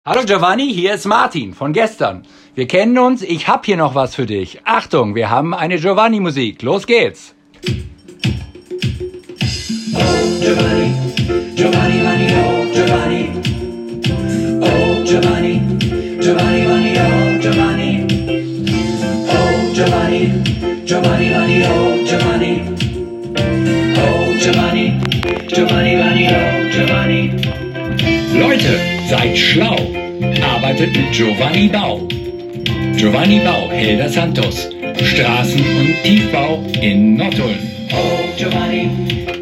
Hallo Giovanni, hier ist Martin von gestern. Wir kennen uns, ich hab hier noch was für dich. Achtung, wir haben eine Giovanni-Musik. Los geht's! Oh Giovanni, Giovanni, Vanni, oh Giovanni. Oh Giovanni, Giovanni, Vanni, oh Giovanni. Oh Giovanni, Giovanni, Vanni, oh Giovanni. Oh Giovanni, Giovanni, Vanni, oh Giovanni. Leute, seid schlau. Arbeitet mit Giovanni Bau. Giovanni Bau, Helder Santos. Straßen- und Tiefbau in Nottuln. Oh Giovanni,